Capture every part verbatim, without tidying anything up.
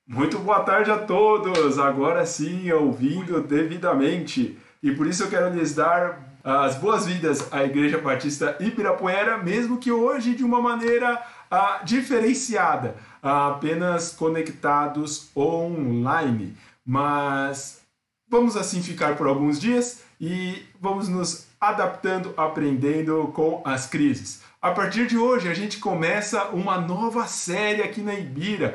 Muito boa tarde a todos, agora sim, ouvindo devidamente. E por isso eu quero lhes dar as boas-vindas à Igreja Batista Ibirapuera, mesmo que hoje de uma maneira ah, diferenciada, ah, apenas conectados online. Mas vamos assim ficar por alguns dias e vamos nos adaptando, aprendendo com as crises. A partir de hoje, a gente começa uma nova série aqui na Ibira,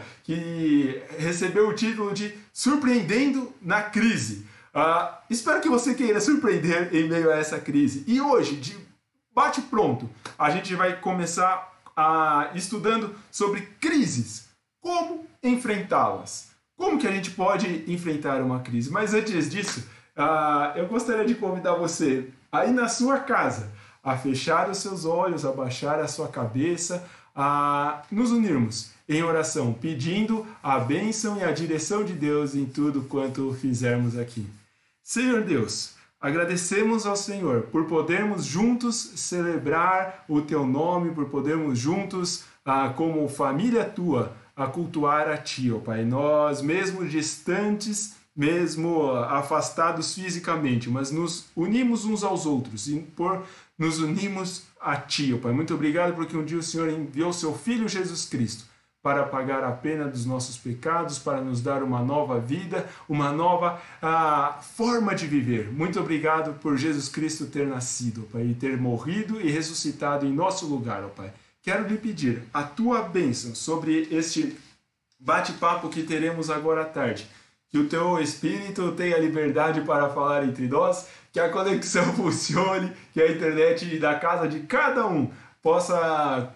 que recebeu o título de Surpreendendo na Crise. Uh, espero que você queira surpreender em meio a essa crise. E hoje, de bate-pronto, a gente vai começar uh, estudando sobre crises. Como enfrentá-las? Como que a gente pode enfrentar uma crise? Mas antes disso, uh, eu gostaria de convidar você, aí na sua casa, a fechar os seus olhos, a baixar a sua cabeça, a nos unirmos em oração, pedindo a bênção e a direção de Deus em tudo quanto fizermos aqui. Senhor Deus, agradecemos ao Senhor por podermos juntos celebrar o Teu nome, por podermos juntos, ah, como família Tua, a cultuar a Ti, ó Pai. Nós, mesmo distantes, mesmo afastados fisicamente, mas nos unimos uns aos outros e por nos unimos a Ti, ó Pai. Muito obrigado porque um dia o Senhor enviou Seu Filho Jesus Cristo para pagar a pena dos nossos pecados, para nos dar uma nova vida, uma nova ah, forma de viver. Muito obrigado por Jesus Cristo ter nascido, ó Pai, e ter morrido e ressuscitado em nosso lugar, ó Pai. Quero lhe pedir a Tua bênção sobre este bate-papo que teremos agora à tarde. Que o Teu Espírito tenha liberdade para falar entre nós, que a conexão funcione, que a internet da casa de cada um possa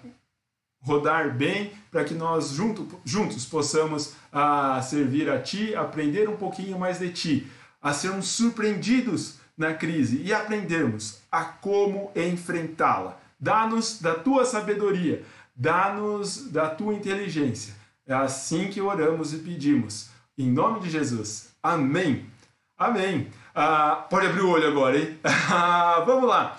rodar bem, para que nós junto, juntos possamos a, servir a Ti, aprender um pouquinho mais de Ti, a sermos surpreendidos na crise e aprendermos a como enfrentá-la. Dá-nos da Tua sabedoria, dá-nos da Tua inteligência. É assim que oramos e pedimos. Em nome de Jesus. Amém. Amém. Ah, pode abrir o olho agora, hein? Ah, vamos lá.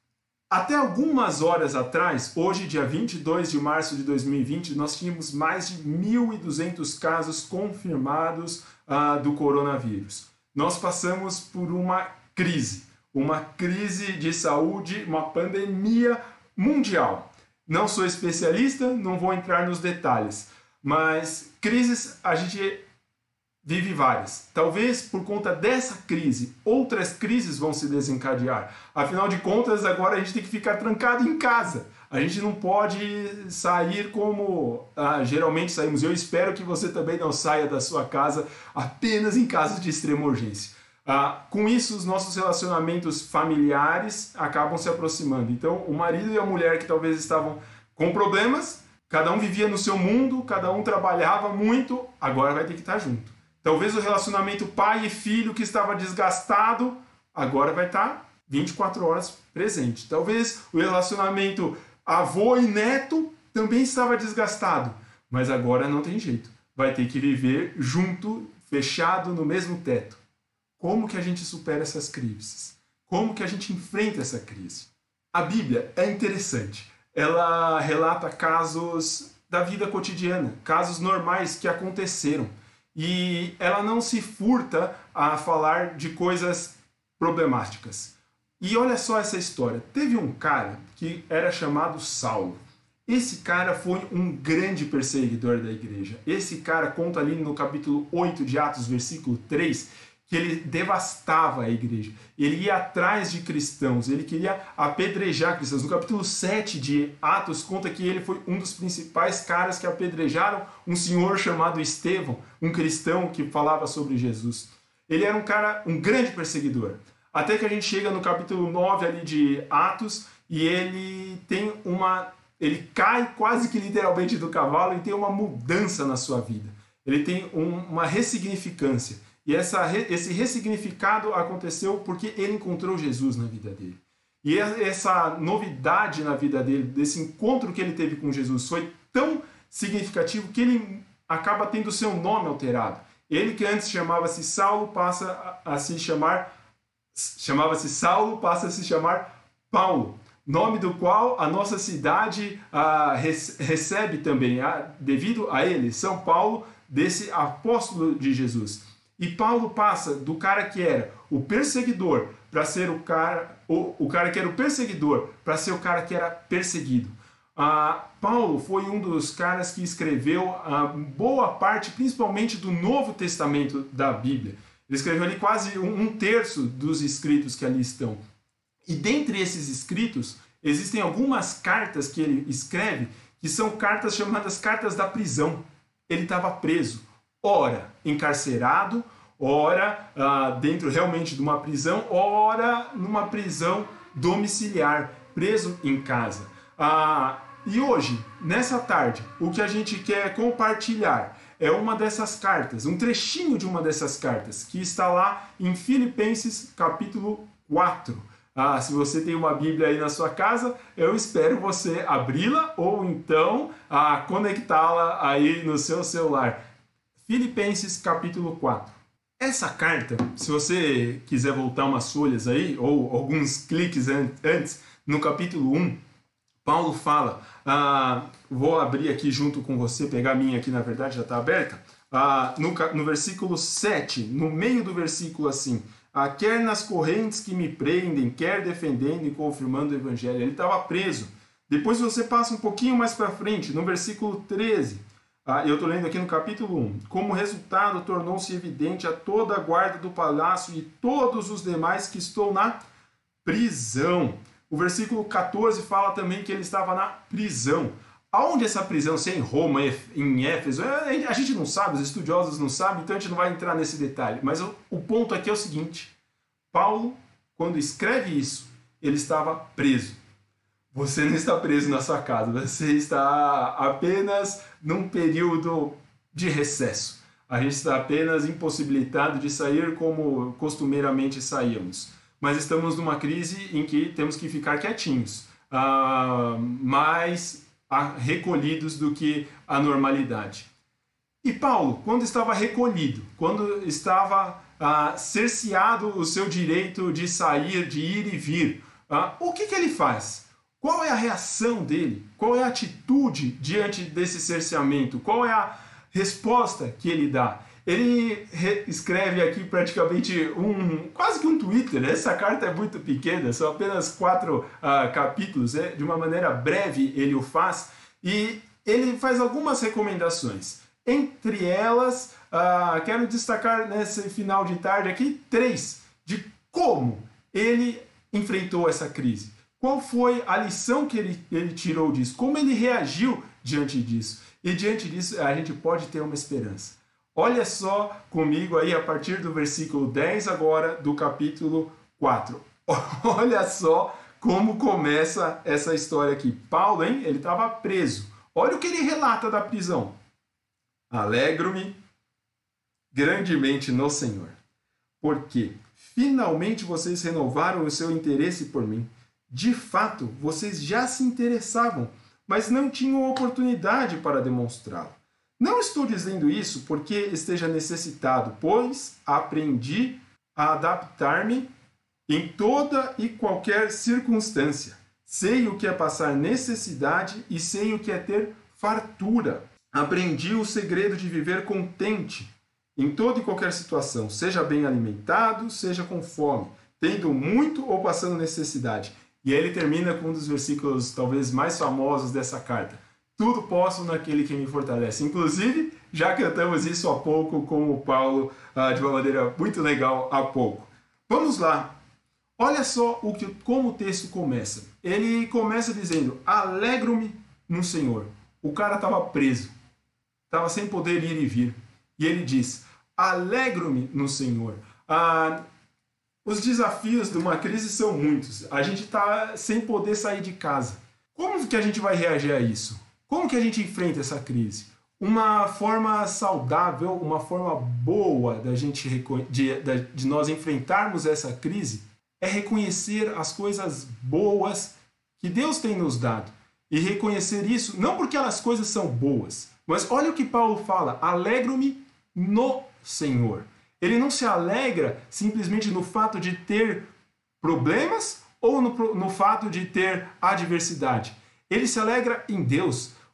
Até algumas horas atrás, hoje, dia vinte e dois de março de dois mil e vinte, nós tínhamos mais de mil e duzentos casos confirmados ah, do coronavírus. Nós passamos por uma crise, uma crise de saúde, uma pandemia mundial. Não sou especialista, não vou entrar nos detalhes, mas crises a gente vive várias. Talvez por conta dessa crise, outras crises vão se desencadear. Afinal de contas, agora a gente tem que ficar trancado em casa. A gente não pode sair como ah, geralmente saímos. Eu espero que você também não saia da sua casa apenas em casos de extrema urgência. Ah, com isso, os nossos relacionamentos familiares acabam se aproximando. Então, o marido e a mulher que talvez estavam com problemas, cada um vivia no seu mundo, cada um trabalhava muito, agora vai ter que estar junto. Talvez o relacionamento pai e filho que estava desgastado, agora vai estar vinte e quatro horas presente. Talvez o relacionamento avô e neto também estava desgastado, mas agora não tem jeito. Vai ter que viver junto, fechado no mesmo teto. Como que a gente supera essas crises? Como que a gente enfrenta essa crise? A Bíblia é interessante. Ela relata casos da vida cotidiana, casos normais que aconteceram. E ela não se furta a falar de coisas problemáticas. E olha só essa história. Teve um cara que era chamado Saulo. Esse cara foi um grande perseguidor da igreja. Esse cara conta ali no capítulo oito de Atos, versículo três, que ele devastava a igreja. Ele ia atrás de cristãos, ele queria apedrejar cristãos. No capítulo sete de Atos conta que ele foi um dos principais caras que apedrejaram um senhor chamado Estevão, um cristão que falava sobre Jesus. Ele era um cara, um grande perseguidor. Até que a gente chega no capítulo nove ali de Atos e ele tem uma... ele cai quase que literalmente do cavalo e tem uma mudança na sua vida. Ele tem um, uma ressignificância. E essa, esse ressignificado aconteceu porque ele encontrou Jesus na vida dele. E essa novidade na vida dele, desse encontro que ele teve com Jesus, foi tão significativo que ele acaba tendo seu nome alterado. Ele que antes chamava-se Saulo passa a, a se chamar chamava-se Saulo passa a se chamar Paulo, nome do qual a nossa cidade ah, recebe também, ah, devido a ele, São Paulo, desse apóstolo de Jesus. E Paulo passa do cara que era o perseguidor para ser o cara, o, o cara que era o perseguidor para ser o cara que era perseguido. Ah, Paulo foi um dos caras que escreveu a boa parte, principalmente do Novo Testamento da Bíblia. Ele escreveu ali quase um, um terço dos escritos que ali estão. E dentre esses escritos, existem algumas cartas que ele escreve, que são cartas chamadas cartas da prisão. Ele estava preso, ora encarcerado, ora ah, dentro realmente de uma prisão, ora numa prisão domiciliar, preso em casa. Ah, e hoje, nessa tarde, o que a gente quer compartilhar é uma dessas cartas, um trechinho de uma dessas cartas, que está lá em Filipenses capítulo quatro. Ah, se você tem uma Bíblia aí na sua casa, eu espero você abri-la ou então ah, conectá-la aí no seu celular. Filipenses capítulo quatro. Essa carta, se você quiser voltar umas folhas aí, ou alguns cliques antes, no capítulo um, Paulo fala, ah, vou abrir aqui junto com você, pegar a minha aqui, na verdade já está aberta, ah, no, no versículo sete, no meio do versículo assim, ah, quer nas correntes que me prendem, quer defendendo e confirmando o evangelho. Ele estava preso. Depois você passa um pouquinho mais para frente, no versículo treze, ah, eu estou lendo aqui no capítulo um, como resultado tornou-se evidente a toda a guarda do palácio e todos os demais que estou na prisão. O versículo quatorze fala também que ele estava na prisão. Aonde essa prisão? Se é em Roma, em Éfeso? A gente não sabe, os estudiosos não sabem, então a gente não vai entrar nesse detalhe. Mas o ponto aqui é o seguinte. Paulo, quando escreve isso, ele estava preso. Você não está preso na sua casa, você está apenas num período de recesso. A gente está apenas impossibilitado de sair como costumeiramente saíamos. Mas estamos numa crise em que temos que ficar quietinhos, uh, mais uh, recolhidos do que a normalidade. E Paulo, quando estava recolhido, quando estava uh, cerceado o seu direito de sair, de ir e vir, uh, o que, que ele faz? Qual é a reação dele? Qual é a atitude diante desse cerceamento? Qual é a resposta que ele dá? Ele escreve aqui praticamente um, quase que um Twitter. Essa carta é muito pequena, são apenas quatro uh, capítulos, é, de uma maneira breve ele o faz, e ele faz algumas recomendações. Entre elas, uh, quero destacar nesse final de tarde aqui três, de como ele enfrentou essa crise. Qual foi a lição que ele, ele tirou disso? Como ele reagiu diante disso? E diante disso a gente pode ter uma esperança. Olha só comigo aí a partir do versículo dez agora do capítulo quatro. Olha só como começa essa história aqui. Paulo, hein? Ele estava preso. Olha o que ele relata da prisão. Alegro-me grandemente no Senhor, porque finalmente vocês renovaram o seu interesse por mim. De fato, vocês já se interessavam, mas não tinham oportunidade para demonstrá-lo. Não estou dizendo isso porque esteja necessitado, pois aprendi a adaptar-me em toda e qualquer circunstância. Sei o que é passar necessidade e sei o que é ter fartura. Aprendi o segredo de viver contente em toda e qualquer situação, seja bem alimentado, seja com fome, tendo muito ou passando necessidade. E aí ele termina com um dos versículos talvez mais famosos dessa carta. Tudo posso naquele que me fortalece. Inclusive, já cantamos isso há pouco com o Paulo, ah, de uma maneira muito legal há pouco. Vamos lá. Olha só o que, como o texto começa. Ele começa dizendo, alegro-me no Senhor. O cara estava preso. Estava sem poder ir e vir. E ele diz, alegro-me no Senhor. Ah, os desafios de uma crise são muitos. A gente está sem poder sair de casa. Como que a gente vai reagir a isso? Como que a gente enfrenta essa crise? Uma forma saudável, uma forma boa da gente, de, de nós enfrentarmos essa crise é reconhecer as coisas boas que Deus tem nos dado. E reconhecer isso não porque as coisas são boas, mas olha o que Paulo fala, alegro-me no Senhor. Ele não se alegra simplesmente no fato de ter problemas ou no, no fato de ter adversidade. Ele se alegra em Deus,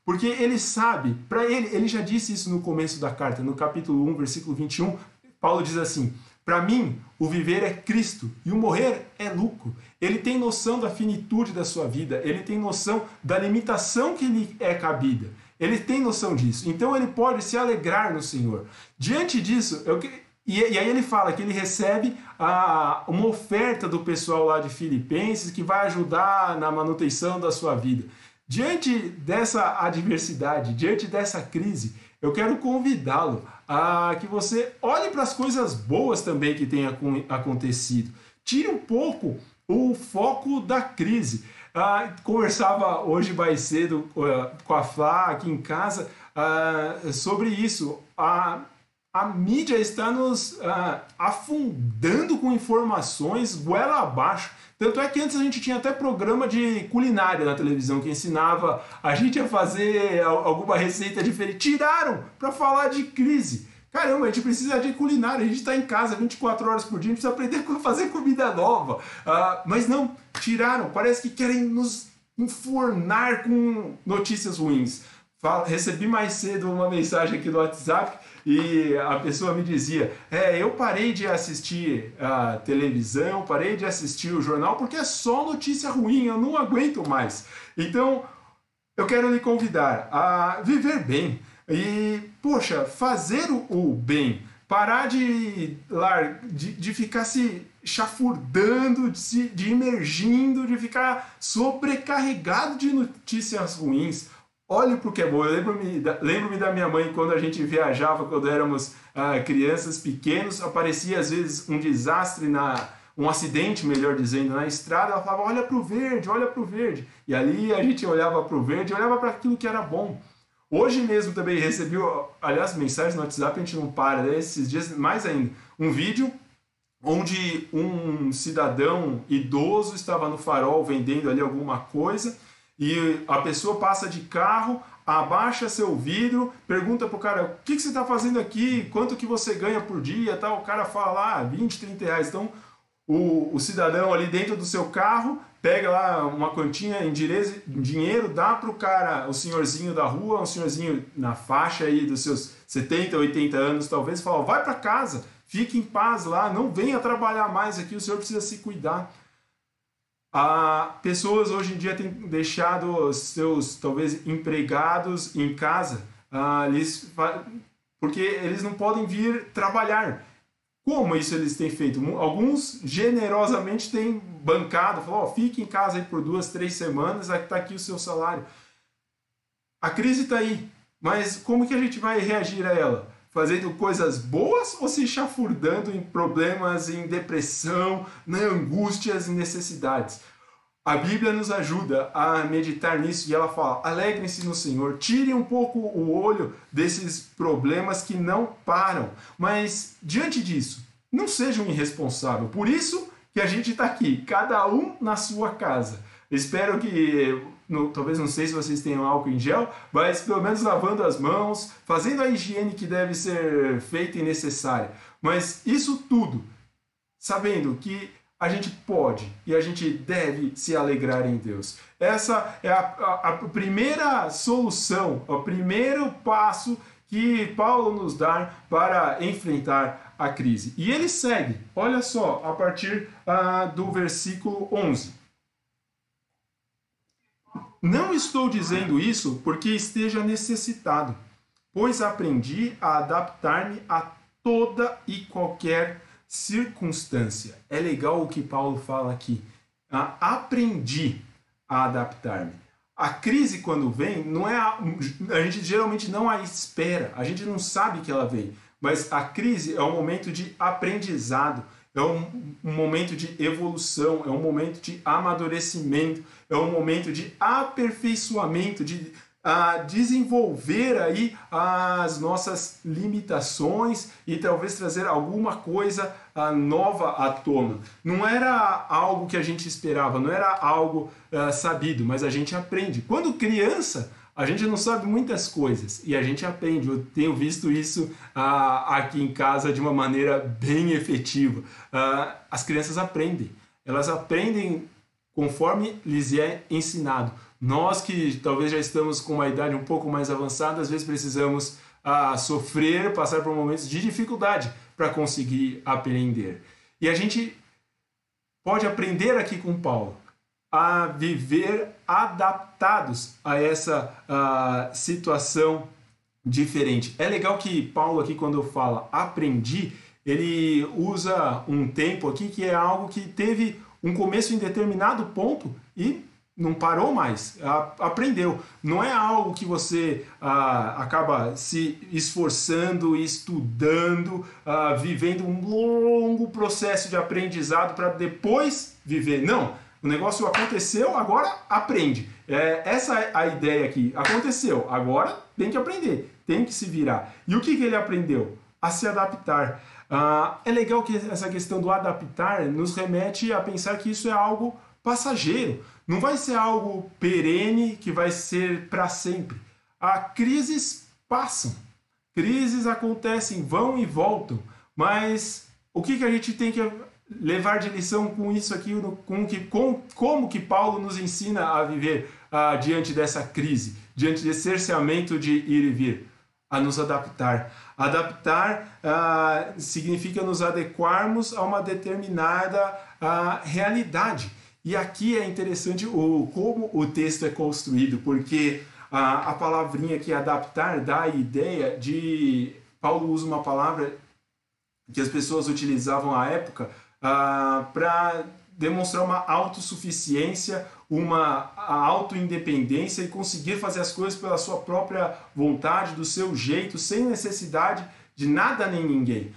Porque ele sabe, para ele, ele já disse isso no começo da carta, no capítulo um, versículo vinte e um, Paulo diz assim: para mim, o viver é Cristo e o morrer é lucro. Ele tem noção da finitude da sua vida, ele tem noção da limitação que lhe é cabida. Ele tem noção disso, então ele pode se alegrar no Senhor. Diante disso, eu, e, e aí ele fala que ele recebe a, uma oferta do pessoal lá de Filipenses que vai ajudar na manutenção da sua vida. Diante dessa adversidade, diante dessa crise, eu quero convidá-lo a que você olhe para as coisas boas também que tenham acontecido. Tire um pouco o foco da crise. Ah, conversava hoje mais cedo uh, com a Flá aqui em casa uh, sobre isso. A, a mídia está nos uh, afundando com informações goela abaixo. Tanto é que antes a gente tinha até programa de culinária na televisão que ensinava a gente a fazer alguma receita diferente. Tiraram para falar de crise. Caramba, a gente precisa de culinária, a gente está em casa vinte e quatro horas por dia, a gente precisa aprender a fazer comida nova. Uh, mas não, tiraram, parece que querem nos enfornar com notícias ruins. Fala, recebi mais cedo uma mensagem aqui no WhatsApp e a pessoa me dizia: é, eu parei de assistir a televisão, parei de assistir o jornal porque é só notícia ruim, eu não aguento mais. Então, eu quero lhe convidar a viver bem. E, poxa, fazer o bem, parar de, de, de ficar se chafurdando, de, se, de imergindo, de ficar sobrecarregado de notícias ruins. Olhe para o que é bom. Eu lembro-me da, lembro-me da minha mãe quando a gente viajava, quando éramos ah, crianças pequenos, aparecia às vezes um desastre, na, um acidente, melhor dizendo, na estrada. Ela falava: olha para o verde, olha para o verde. E ali a gente olhava para o verde, olhava para aquilo que era bom. Hoje mesmo também recebi, aliás, mensagens no WhatsApp, a gente não para, né? Esses dias, mais ainda, um vídeo onde um cidadão idoso estava no farol vendendo ali alguma coisa e a pessoa passa de carro, abaixa seu vidro, pergunta pro cara: o que, que você está fazendo aqui? Quanto que você ganha por dia? Tal. O cara fala: ah, vinte, trinta reais. Então, o, o cidadão ali dentro do seu carro pega lá uma quantia em dinheiro, dá para o cara, o senhorzinho da rua, um senhorzinho na faixa aí dos seus setenta, oitenta anos talvez, fala: vai para casa, fique em paz lá, não venha trabalhar mais aqui, o senhor precisa se cuidar. Ah, pessoas hoje em dia têm deixado seus, talvez, empregados em casa, ah, eles, porque eles não podem vir trabalhar. Como isso eles têm feito? Alguns generosamente têm bancado, falou: oh, fique em casa aí por duas, três semanas, está aqui o seu salário. A crise está aí, mas como que a gente vai reagir a ela? Fazendo coisas boas ou se chafurdando em problemas, em depressão, em angústias e necessidades? A Bíblia nos ajuda a meditar nisso e ela fala: alegrem-se no Senhor, tirem um pouco o olho desses problemas que não param. Mas, diante disso, não sejam irresponsáveis. Por isso que a gente está aqui, cada um na sua casa. Espero que, no, talvez não sei se vocês tenham álcool em gel, mas pelo menos lavando as mãos, fazendo a higiene que deve ser feita e necessária. Mas isso tudo, sabendo que a gente pode e a gente deve se alegrar em Deus. Essa é a, a, a primeira solução, o primeiro passo que Paulo nos dá para enfrentar a crise. E ele segue, olha só, a partir uh, do versículo onze. Não estou dizendo isso porque esteja necessitado, pois aprendi a adaptar-me a toda e qualquer circunstância. É legal o que Paulo fala aqui. Ah, aprendi a adaptar-me. A crise, quando vem, não é a, a gente geralmente não a espera, a gente não sabe que ela vem, mas a crise é um momento de aprendizado, é um, um momento de evolução, é um momento de amadurecimento, é um momento de aperfeiçoamento, de a desenvolver aí as nossas limitações e talvez trazer alguma coisa uh, nova à tona. Não era algo que a gente esperava, não era algo uh, sabido, mas a gente aprende. Quando criança, a gente não sabe muitas coisas e a gente aprende. Eu tenho visto isso uh, aqui em casa de uma maneira bem efetiva. Uh, as crianças aprendem. Elas aprendem conforme lhes é ensinado. Nós que talvez já estamos com uma idade um pouco mais avançada, às vezes precisamos ah, sofrer, passar por momentos de dificuldade para conseguir aprender. E a gente pode aprender aqui com Paulo a viver adaptados a essa uh, situação diferente. É legal que Paulo aqui, quando fala aprendi, ele usa um tempo aqui que é algo que teve um começo em determinado ponto e não parou mais, aprendeu. Não é algo que você ah, acaba se esforçando, estudando, ah, vivendo um longo processo de aprendizado para depois viver. Não, o negócio aconteceu, agora aprende. É, essa é a ideia aqui. Aconteceu, agora tem que aprender, tem que se virar. E o que, que ele aprendeu? A se adaptar. Ah, é legal que essa questão do adaptar nos remete a pensar que isso é algo passageiro. Não vai ser algo perene que vai ser para sempre. As crises passam. Crises acontecem, vão e voltam. Mas o que, que a gente tem que levar de lição com isso aqui? Com que, com, como que Paulo nos ensina a viver ah, diante dessa crise? Diante desse cerceamento de ir e vir? A nos adaptar. Adaptar ah, significa nos adequarmos a uma determinada ah, realidade. E aqui é interessante o, como o texto é construído, porque a, a palavrinha aqui, adaptar, dá a ideia de... Paulo usa uma palavra que as pessoas utilizavam à época ah, para demonstrar uma autossuficiência, uma autoindependência e conseguir fazer as coisas pela sua própria vontade, do seu jeito, sem necessidade de nada nem ninguém.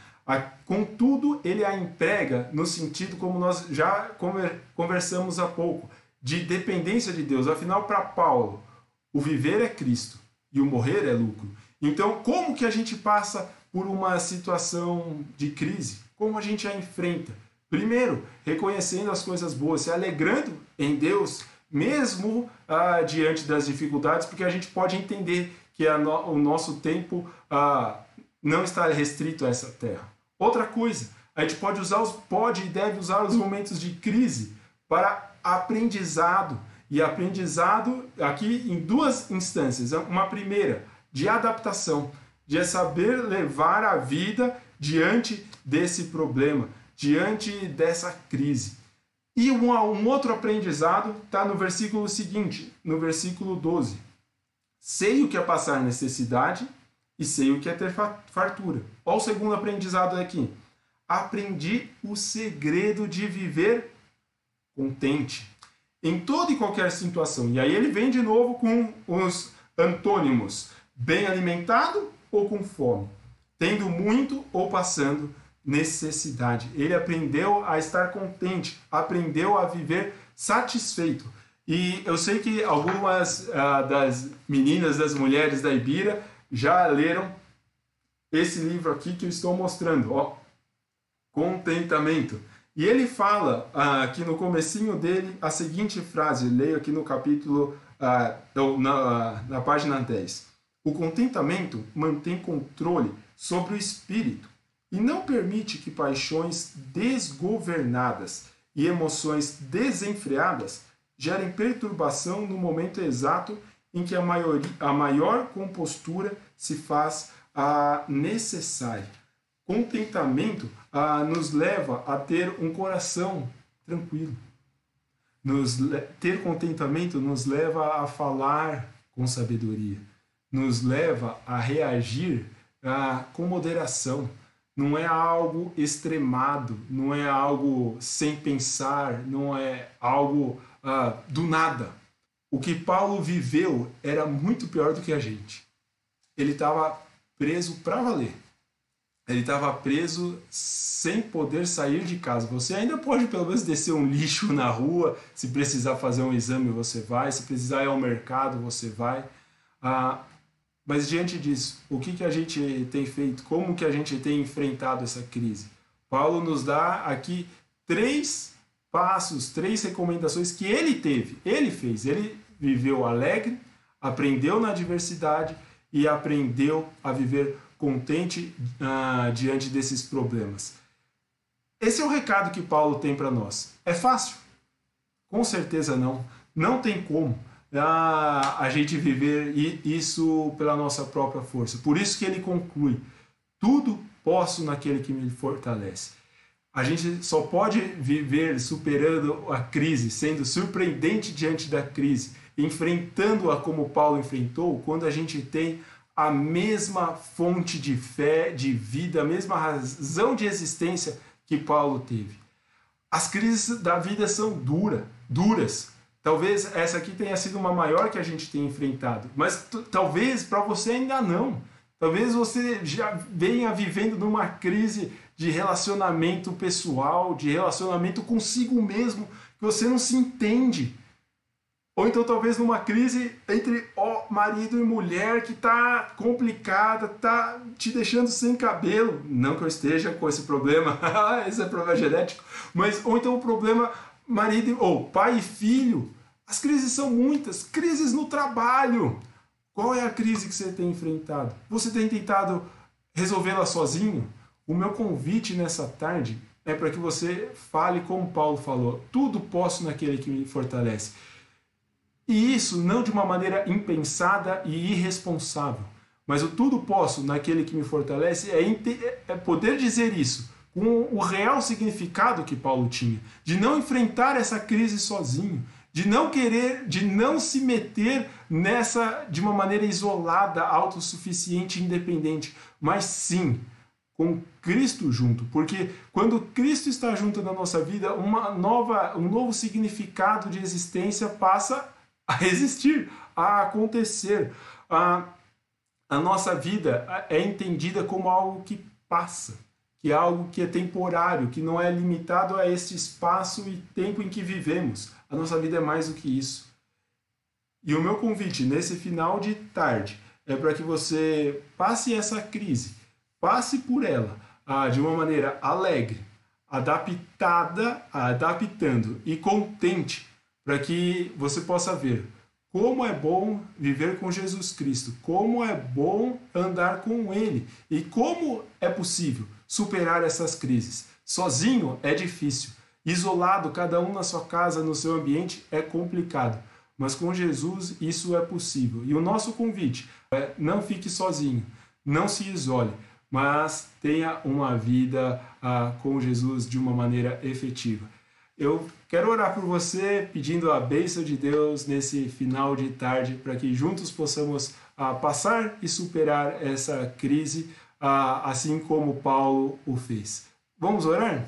Contudo, ele a emprega no sentido, como nós já conversamos há pouco, de dependência de Deus. Afinal, para Paulo, o viver é Cristo e o morrer é lucro. Então, como que a gente passa por uma situação de crise? Como a gente a enfrenta? Primeiro, reconhecendo as coisas boas, se alegrando em Deus, mesmo ah, diante das dificuldades, porque a gente pode entender que a no, o nosso tempo ah, não está restrito a essa terra. Outra coisa, a gente pode usar os, pode e deve usar os momentos de crise para aprendizado. E aprendizado aqui em duas instâncias. Uma primeira, de adaptação, de saber levar a vida diante desse problema, diante dessa crise. E um, um outro aprendizado está no versículo seguinte, no versículo doze. Sei o que é passar necessidade e sei o que é ter fartura. Olha o segundo aprendizado aqui. Aprendi o segredo de viver contente em toda e qualquer situação. E aí ele vem de novo com os antônimos. Bem alimentado ou com fome. Tendo muito ou passando necessidade. Ele aprendeu a estar contente. Aprendeu a viver satisfeito. E eu sei que algumas uh, das meninas, das mulheres da Ibira já leram esse livro aqui que eu estou mostrando, ó, Contentamento. E ele fala ah, aqui no comecinho dele a seguinte frase, leio aqui no capítulo, ah, na, na página dez. O contentamento mantém controle sobre o espírito e não permite que paixões desgovernadas e emoções desenfreadas gerem perturbação no momento exato em que a, maioria, a maior compostura se faz a necessária. Contentamento ah, nos leva a ter um coração tranquilo. Nos, ter contentamento nos leva a falar com sabedoria. Nos leva a reagir ah, com moderação. Não é algo extremado, não é algo sem pensar, não é algo ah, do nada. O que Paulo viveu era muito pior do que a gente. Ele estava preso para valer. Ele estava preso sem poder sair de casa. Você ainda pode pelo menos descer um lixo na rua, se precisar fazer um exame você vai, se precisar ir ao mercado você vai. Ah, mas diante disso, o que, que a gente tem feito? Como que a gente tem enfrentado essa crise? Paulo nos dá aqui três passos, três recomendações que ele teve, ele fez. Ele viveu alegre, aprendeu na adversidade e aprendeu a viver contente uh, diante desses problemas. Esse é o recado que Paulo tem para nós. É fácil? Com certeza não. Não tem como a, a gente viver isso pela nossa própria força. Por isso que ele conclui: tudo posso naquele que me fortalece. A gente só pode viver superando a crise, sendo surpreendente diante da crise, enfrentando-a como Paulo enfrentou, quando a gente tem a mesma fonte de fé, de vida, a mesma razão de existência que Paulo teve. As crises da vida são dura, duras. Talvez essa aqui tenha sido uma maior que a gente tenha enfrentado, mas talvez para você ainda não. Talvez você já venha vivendo numa crise de relacionamento pessoal, de relacionamento consigo mesmo, que você não se entende. Ou então talvez numa crise entre ó, marido e mulher que está complicada, está te deixando sem cabelo. Não que eu esteja com esse problema, esse é problema genético. Mas, ou então o problema marido ou pai e filho. As crises são muitas. Crises no trabalho. Qual é a crise que você tem enfrentado? Você tem tentado resolvê-la sozinho? O meu convite nessa tarde é para que você fale como Paulo falou: tudo posso naquele que me fortalece. E isso não de uma maneira impensada e irresponsável, mas o tudo posso naquele que me fortalece é, é poder dizer isso com o real significado que Paulo tinha, de não enfrentar essa crise sozinho, de não querer, de não se meter nessa de uma maneira isolada, autossuficiente, independente, mas sim com Cristo junto, porque quando Cristo está junto na nossa vida, uma nova, um novo significado de existência passa a existir, a acontecer. A, a nossa vida é entendida como algo que passa, que é algo que é temporário, que não é limitado a este espaço e tempo em que vivemos. A nossa vida é mais do que isso. E o meu convite nesse final de tarde é para que você passe essa crise, passe por ela ah, de uma maneira alegre, adaptada, adaptando e contente, para que você possa ver como é bom viver com Jesus Cristo, como é bom andar com Ele e como é possível superar essas crises. Sozinho é difícil, isolado, cada um na sua casa, no seu ambiente, é complicado, mas com Jesus isso é possível. E o nosso convite é: não fique sozinho, não se isole, mas tenha uma vida ah, com Jesus de uma maneira efetiva. Eu quero orar por você, pedindo a bênção de Deus nesse final de tarde, para que juntos possamos ah, passar e superar essa crise, ah, assim como Paulo o fez. Vamos orar?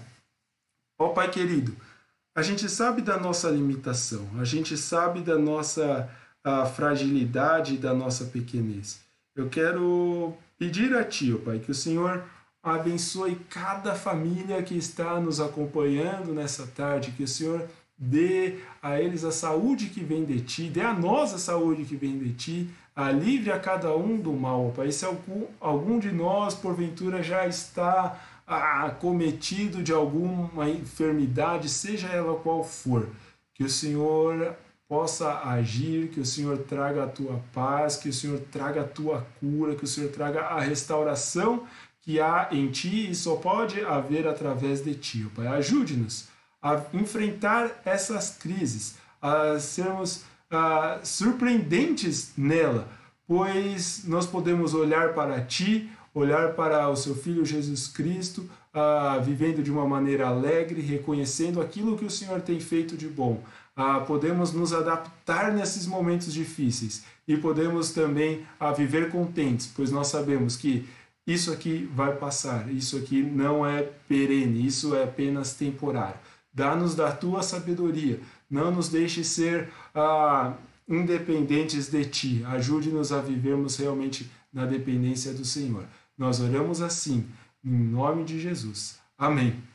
Ó Pai querido, a gente sabe da nossa limitação, a gente sabe da nossa ah, fragilidade, da nossa pequenez. Eu quero pedir a Ti, ó Pai, que o Senhor abençoe cada família que está nos acompanhando nessa tarde, que o Senhor dê a eles a saúde que vem de Ti, dê a nós a saúde que vem de Ti, a livre a cada um do mal, Pai. Se algum, algum de nós, porventura, já está acometido de alguma enfermidade, seja ela qual for, que o Senhor possa agir, que o Senhor traga a Tua paz, que o Senhor traga a Tua cura, que o Senhor traga a restauração que há em Ti e só pode haver através de Ti, Pai. Ajude-nos a enfrentar essas crises, a sermos uh, surpreendentes nela, pois nós podemos olhar para Ti, olhar para o Seu Filho Jesus Cristo, uh, vivendo de uma maneira alegre, reconhecendo aquilo que o Senhor tem feito de bom. Uh, podemos nos adaptar nesses momentos difíceis e podemos também uh, viver contentes, pois nós sabemos que isso aqui vai passar, isso aqui não é perene, isso é apenas temporário. Dá-nos da Tua sabedoria, não nos deixe ser ah, independentes de Ti, ajude-nos a vivermos realmente na dependência do Senhor. Nós oramos assim, em nome de Jesus. Amém.